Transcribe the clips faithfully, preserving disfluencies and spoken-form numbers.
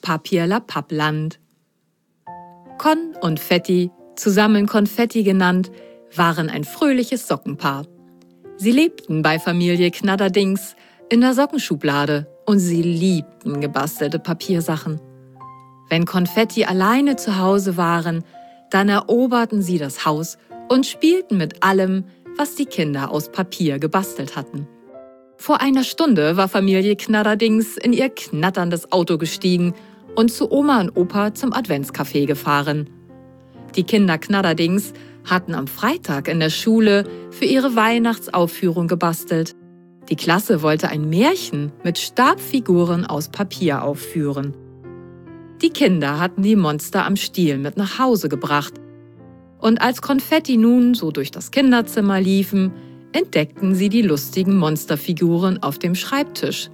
Papierlapappland. Con und Fetti, zusammen Konfetti genannt, waren ein fröhliches Sockenpaar. Sie lebten bei Familie Knatterdings in der Sockenschublade und sie liebten gebastelte Papiersachen. Wenn Konfetti alleine zu Hause waren, dann eroberten sie das Haus und spielten mit allem, was die Kinder aus Papier gebastelt hatten. Vor einer Stunde war Familie Knatterdings in ihr knatterndes Auto gestiegen und zu Oma und Opa zum Adventscafé gefahren. Die Kinder Knatterdings hatten am Freitag in der Schule für ihre Weihnachtsaufführung gebastelt. Die Klasse wollte ein Märchen mit Stabfiguren aus Papier aufführen. Die Kinder hatten die Monster am Stiel mit nach Hause gebracht. Und als Konfetti nun so durch das Kinderzimmer liefen, entdeckten sie die lustigen Monsterfiguren auf dem Schreibtisch.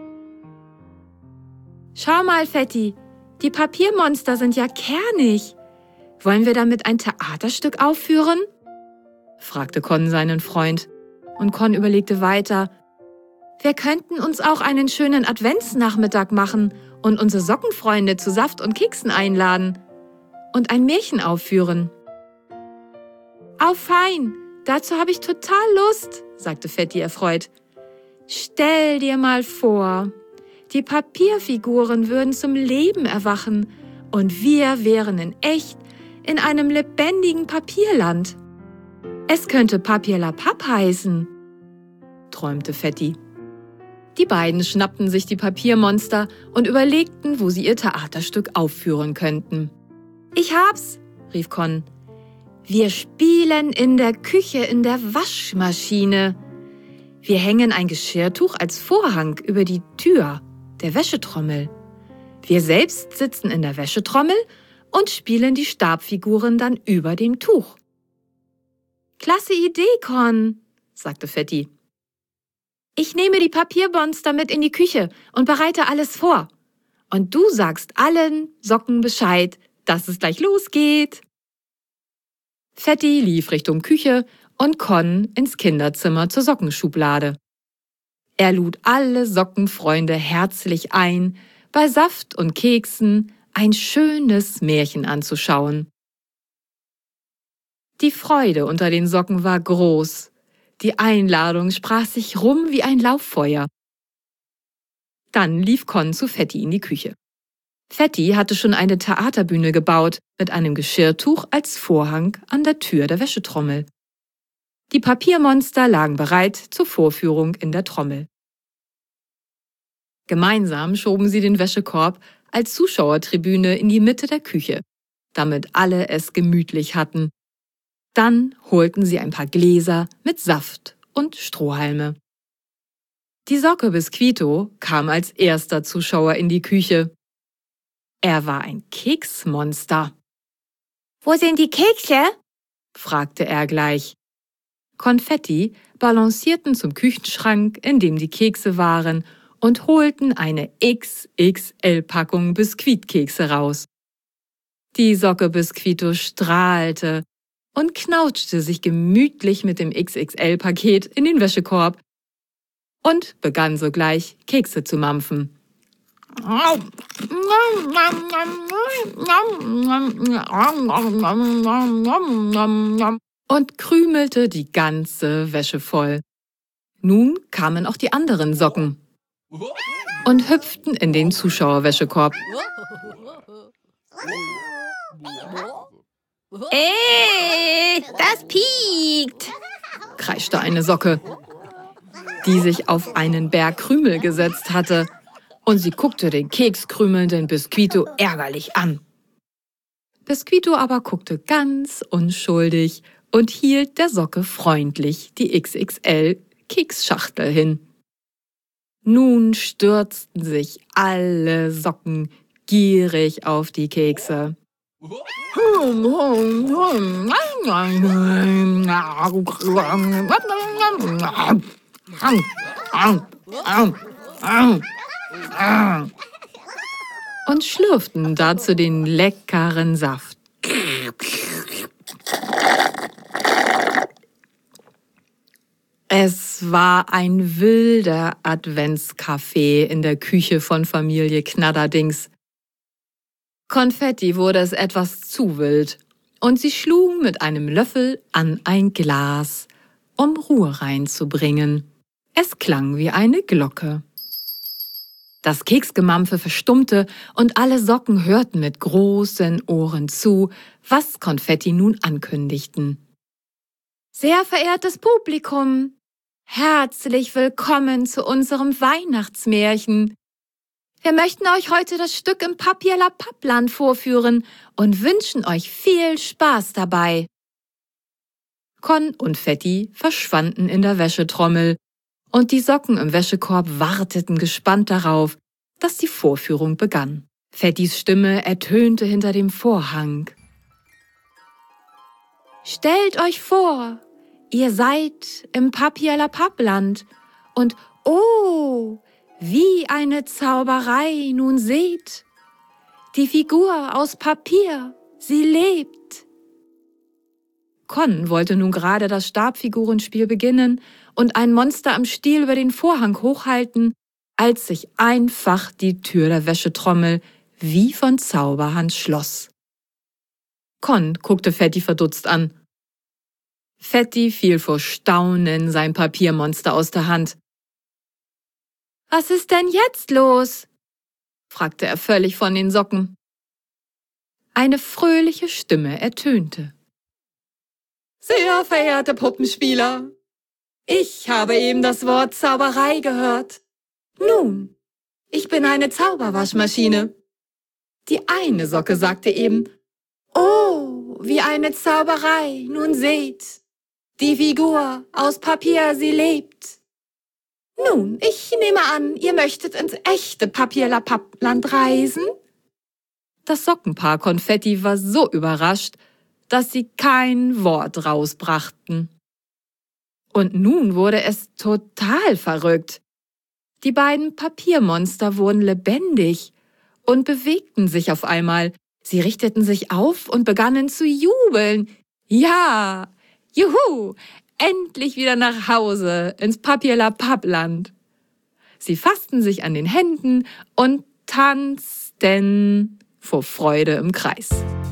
»Schau mal, Fetti, die Papiermonster sind ja kernig. Wollen wir damit ein Theaterstück aufführen?« fragte Con seinen Freund. Und Con überlegte weiter: »Wir könnten uns auch einen schönen Adventsnachmittag machen und unsere Sockenfreunde zu Saft und Keksen einladen und ein Märchen aufführen.« »Au fein, dazu habe ich total Lust«, sagte Fetti erfreut. »Stell dir mal vor, die Papierfiguren würden zum Leben erwachen und wir wären in echt in einem lebendigen Papierland. Es könnte Papierlapapp heißen«, träumte Fetti. Die beiden schnappten sich die Papiermonster und überlegten, wo sie ihr Theaterstück aufführen könnten. »Ich hab's«, rief Con. »Wir spielen in der Küche in der Waschmaschine. Wir hängen ein Geschirrtuch als Vorhang über die Tür der Wäschetrommel. Wir selbst sitzen in der Wäschetrommel und spielen die Stabfiguren dann über dem Tuch.« »Klasse Idee, Con«, sagte Fetti. »Ich nehme die Papiermonster mit in die Küche und bereite alles vor. Und du sagst allen Socken Bescheid, dass es gleich losgeht.« Fetti lief Richtung Küche und Con ins Kinderzimmer zur Sockenschublade. Er lud alle Sockenfreunde herzlich ein, bei Saft und Keksen ein schönes Märchen anzuschauen. Die Freude unter den Socken war groß. Die Einladung sprach sich rum wie ein Lauffeuer. Dann lief Con zu Fetti in die Küche. Fetti hatte schon eine Theaterbühne gebaut, mit einem Geschirrtuch als Vorhang an der Tür der Wäschetrommel. Die Papiermonster lagen bereit zur Vorführung in der Trommel. Gemeinsam schoben sie den Wäschekorb als Zuschauertribüne in die Mitte der Küche, damit alle es gemütlich hatten. Dann holten sie ein paar Gläser mit Saft und Strohhalme. Die Socke Bisquito kam als erster Zuschauer in die Küche. Er war ein Keksmonster. »Wo sind die Kekse?« fragte er gleich. Konfetti balancierten zum Küchenschrank, in dem die Kekse waren, und holten eine X X L-Packung Biskuitkekse raus. Die Socke Bisquito strahlte und knautschte sich gemütlich mit dem X X L-Paket in den Wäschekorb und begann sogleich, Kekse zu mampfen. Und krümelte die ganze Wäsche voll. Nun kamen auch die anderen Socken und hüpften in den Zuschauerwäschekorb. »Ey, das piekt«, kreischte eine Socke, die sich auf einen Berg Krümel gesetzt hatte, und sie guckte den kekskrümelnden Bisquito ärgerlich an. Bisquito aber guckte ganz unschuldig und hielt der Socke freundlich die X X L-Keksschachtel hin. Nun stürzten sich alle Socken gierig auf die Kekse. Und schlürften dazu den leckeren Saft. Es war ein wilder Adventskaffee in der Küche von Familie Knatterdings. Konfetti wurde es etwas zu wild und sie schlugen mit einem Löffel an ein Glas, um Ruhe reinzubringen. Es klang wie eine Glocke. Das Keksgemampfe verstummte und alle Socken hörten mit großen Ohren zu, was Konfetti nun ankündigten. Sehr verehrtes Publikum, herzlich willkommen zu unserem Weihnachtsmärchen. Wir möchten euch heute das Stück im Papierlapappland vorführen und wünschen euch viel Spaß dabei. Con und Fetti verschwanden in der Wäschetrommel und die Socken im Wäschekorb warteten gespannt darauf, dass die Vorführung begann. Fettis Stimme ertönte hinter dem Vorhang. Stellt euch vor, ihr seid im Papierlapappland und oh, wie eine Zauberei nun seht. Die Figur aus Papier, sie lebt. Con wollte nun gerade das Stabfigurenspiel beginnen und ein Monster am Stiel über den Vorhang hochhalten, als sich einfach die Tür der Wäschetrommel wie von Zauberhand schloss. Con guckte Fetti verdutzt an. Fetti fiel vor Staunen sein Papiermonster aus der Hand. »Was ist denn jetzt los?« fragte er völlig von den Socken. Eine fröhliche Stimme ertönte. »Sehr verehrte Puppenspieler, ich habe eben das Wort Zauberei gehört. Nun, ich bin eine Zauberwaschmaschine. Die eine Socke sagte eben, »Oh, wie eine Zauberei, nun seht, die Figur aus Papier, sie lebt.« Nun, ich nehme an, ihr möchtet ins echte Papierlapappland reisen? Das Sockenpaar Konfetti war so überrascht, dass sie kein Wort rausbrachten. Und nun wurde es total verrückt. Die beiden Papiermonster wurden lebendig und bewegten sich auf einmal. Sie richteten sich auf und begannen zu jubeln. Ja, juhu, endlich wieder nach Hause ins Papierlapappland. Sie fassten sich an den Händen und tanzten vor Freude im Kreis.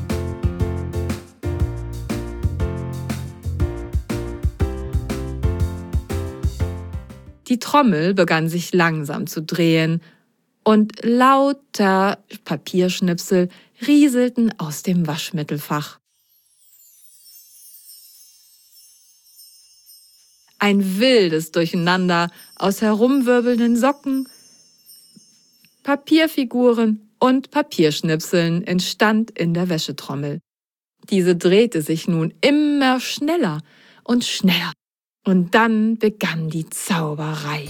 Die Trommel begann sich langsam zu drehen und lauter Papierschnipsel rieselten aus dem Waschmittelfach. Ein wildes Durcheinander aus herumwirbelnden Socken, Papierfiguren und Papierschnipseln entstand in der Wäschetrommel. Diese drehte sich nun immer schneller und schneller. Und dann begann die Zauberei.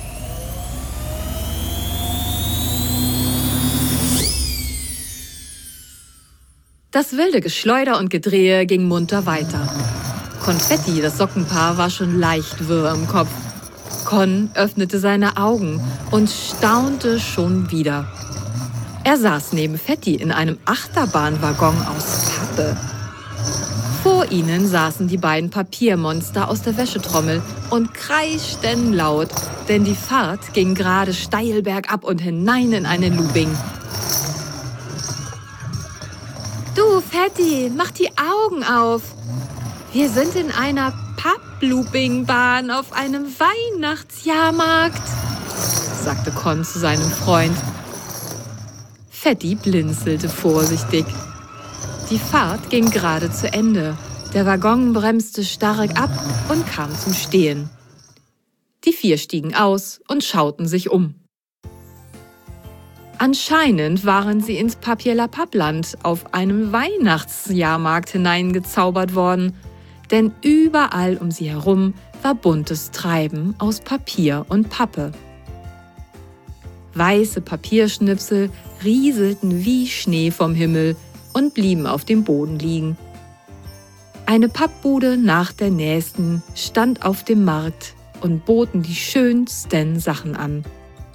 Das wilde Geschleuder und Gedrehe ging munter weiter. Konfetti, das Sockenpaar, war schon leicht wirr im Kopf. Con öffnete seine Augen und staunte schon wieder. Er saß neben Fetti in einem Achterbahnwaggon aus Pappe. Vor ihnen saßen die beiden Papiermonster aus der Wäschetrommel und kreischten laut, denn die Fahrt ging gerade steil bergab und hinein in eine Looping. Du, Fetti, mach die Augen auf. Wir sind in einer Papp-Looping-Bahn auf einem Weihnachtsjahrmarkt, sagte Con zu seinem Freund. Fetti blinzelte vorsichtig. Die Fahrt ging gerade zu Ende. Der Waggon bremste stark ab und kam zum Stehen. Die vier stiegen aus und schauten sich um. Anscheinend waren sie ins Papierlapappland auf einem Weihnachtsjahrmarkt hineingezaubert worden, denn überall um sie herum war buntes Treiben aus Papier und Pappe. Weiße Papierschnipsel rieselten wie Schnee vom Himmel und blieben auf dem Boden liegen. Eine Pappbude nach der nächsten stand auf dem Markt und boten die schönsten Sachen an.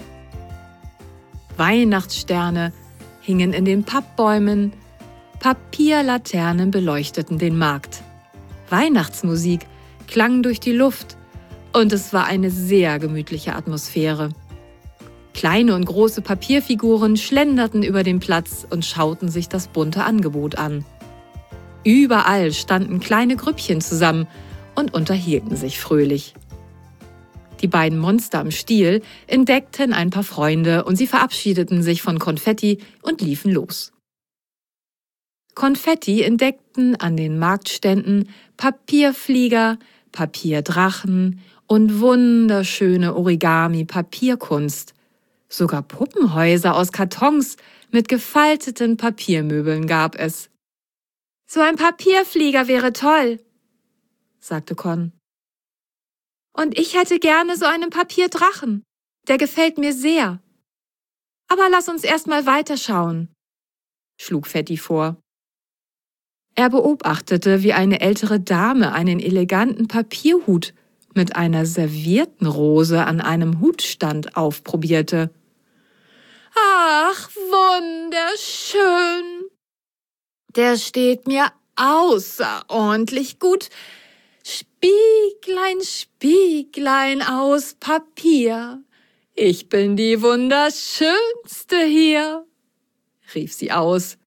Weihnachtssterne hingen in den Pappbäumen, Papierlaternen beleuchteten den Markt. Weihnachtsmusik klang durch die Luft und es war eine sehr gemütliche Atmosphäre. Kleine und große Papierfiguren schlenderten über den Platz und schauten sich das bunte Angebot an. Überall standen kleine Grüppchen zusammen und unterhielten sich fröhlich. Die beiden Monster am Stiel entdeckten ein paar Freunde und sie verabschiedeten sich von Konfetti und liefen los. Konfetti entdeckten an den Marktständen Papierflieger, Papierdrachen und wunderschöne Origami-Papierkunst. Sogar Puppenhäuser aus Kartons mit gefalteten Papiermöbeln gab es. »So ein Papierflieger wäre toll«, sagte Con. »Und ich hätte gerne so einen Papierdrachen. Der gefällt mir sehr. Aber lass uns erst mal weiterschauen«, schlug Fetti vor. Er beobachtete, wie eine ältere Dame einen eleganten Papierhut mit einer servierten Rose an einem Hutstand aufprobierte. »Ach, wunderschön! Der steht mir außerordentlich gut. Spieglein, Spieglein aus Papier. Ich bin die Wunderschönste hier«, rief sie aus.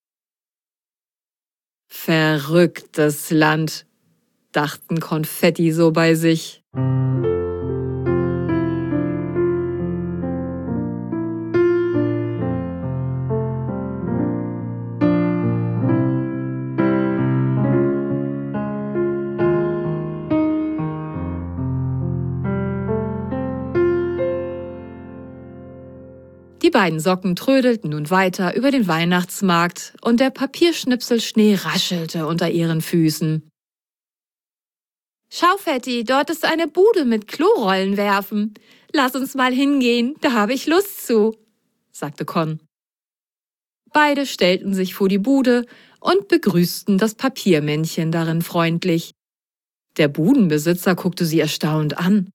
Verrücktes Land, dachten Konfetti so bei sich. Die beiden Socken trödelten nun weiter über den Weihnachtsmarkt und der Papierschnipselschnee raschelte unter ihren Füßen. »Schau, Fetti, dort ist eine Bude mit Klorollen werfen. Lass uns mal hingehen, da habe ich Lust zu«, sagte Con. Beide stellten sich vor die Bude und begrüßten das Papiermännchen darin freundlich. Der Budenbesitzer guckte sie erstaunt an.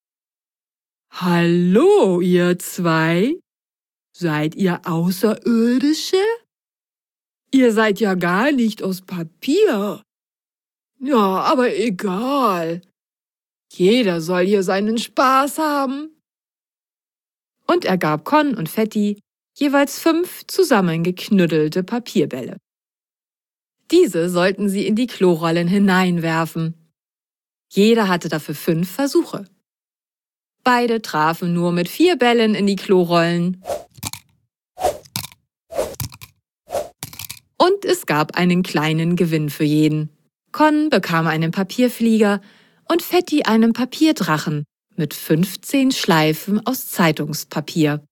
»Hallo, ihr zwei! Seid ihr Außerirdische? Ihr seid ja gar nicht aus Papier. Ja, aber egal. Jeder soll hier seinen Spaß haben.« Und er gab Con und Fetti jeweils fünf zusammengeknüddelte Papierbälle. Diese sollten sie in die Klorollen hineinwerfen. Jeder hatte dafür fünf Versuche. Beide trafen nur mit vier Bällen in die Klorollen. Und es gab einen kleinen Gewinn für jeden. Con bekam einen Papierflieger und Fetti einen Papierdrachen mit fünfzehn Schleifen aus Zeitungspapier.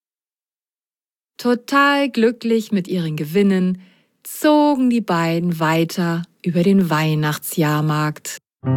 Total glücklich mit ihren Gewinnen zogen die beiden weiter über den Weihnachtsjahrmarkt.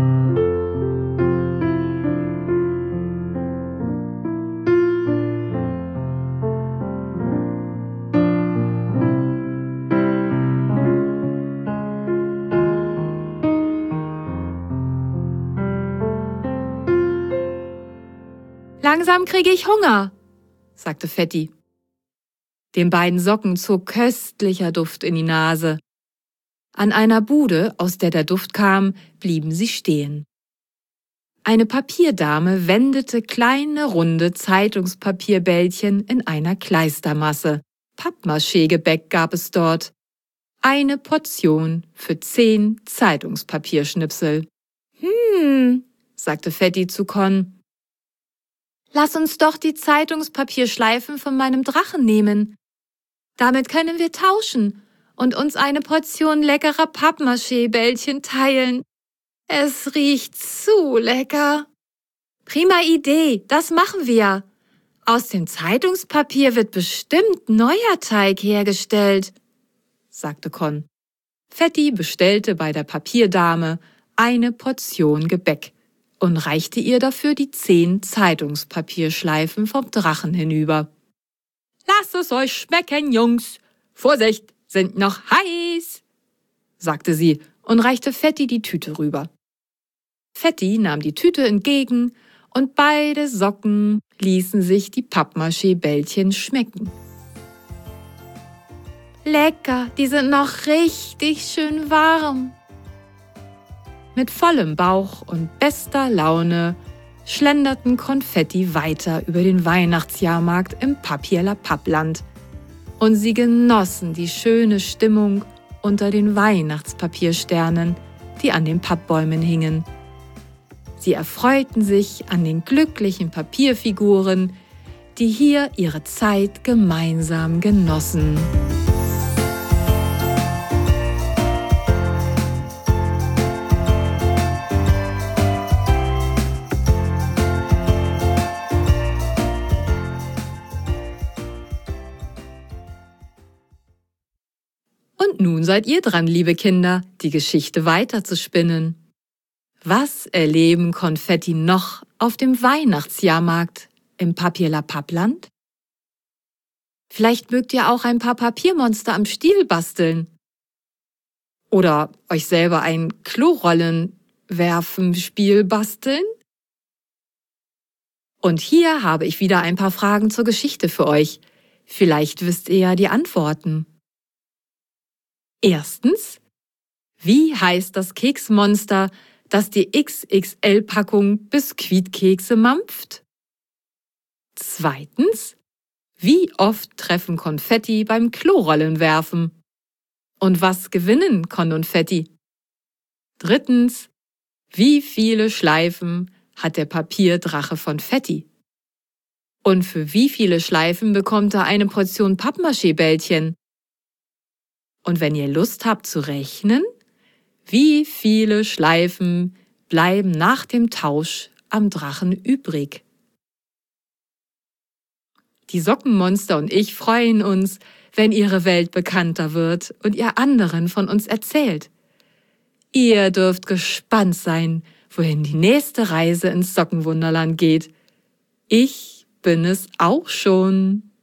»Langsam kriege ich Hunger«, sagte Fetti. Den beiden Socken zog köstlicher Duft in die Nase. An einer Bude, aus der der Duft kam, blieben sie stehen. Eine Papierdame wendete kleine, runde Zeitungspapierbällchen in einer Kleistermasse. Pappmaché-Gebäck gab es dort. Eine Portion für zehn Zeitungspapierschnipsel. »Hm«, sagte Fetti zu Con. »Lass uns doch die Zeitungspapierschleifen von meinem Drachen nehmen. Damit können wir tauschen und uns eine Portion leckerer Pappmaché-Bällchen teilen. Es riecht zu lecker.« »Prima Idee, das machen wir. Aus dem Zeitungspapier wird bestimmt neuer Teig hergestellt«, sagte Con. Fetti bestellte bei der Papierdame eine Portion Gebäck und reichte ihr dafür die zehn Zeitungspapierschleifen vom Drachen hinüber. »Lasst es euch schmecken, Jungs! Vorsicht, sind noch heiß«, sagte sie und reichte Fetti die Tüte rüber. Fetti nahm die Tüte entgegen und beide Socken ließen sich die Pappmaché-Bällchen schmecken. »Lecker, die sind noch richtig schön warm.« Mit vollem Bauch und bester Laune schlenderten Konfetti weiter über den Weihnachtsjahrmarkt im Papier-la-Papp-Land. Und sie genossen die schöne Stimmung unter den Weihnachtspapiersternen, die an den Pappbäumen hingen. Sie erfreuten sich an den glücklichen Papierfiguren, die hier ihre Zeit gemeinsam genossen. Und nun seid ihr dran, liebe Kinder, die Geschichte weiterzuspinnen. Was erleben Konfetti noch auf dem Weihnachtsjahrmarkt im Papier-la-Papp-Land? Vielleicht mögt ihr auch ein paar Papiermonster am Stiel basteln. Oder euch selber ein Klorollenwerfen-Spiel basteln? Und hier habe ich wieder ein paar Fragen zur Geschichte für euch. Vielleicht wisst ihr ja die Antworten. Erstens, wie heißt das Keksmonster, das die X X L-Packung Biskuitkekse mampft? Zweitens, wie oft treffen Konfetti beim Klorollenwerfen? Und was gewinnen Konfetti? Drittens, wie viele Schleifen hat der Papierdrache von Fetti? Und für wie viele Schleifen bekommt er eine Portion Pappmaché-Bällchen? Und wenn ihr Lust habt zu rechnen, wie viele Schleifen bleiben nach dem Tausch am Drachen übrig? Die Sockenmonster und ich freuen uns, wenn ihre Welt bekannter wird und ihr anderen von uns erzählt. Ihr dürft gespannt sein, wohin die nächste Reise ins Sockenwunderland geht. Ich bin es auch schon.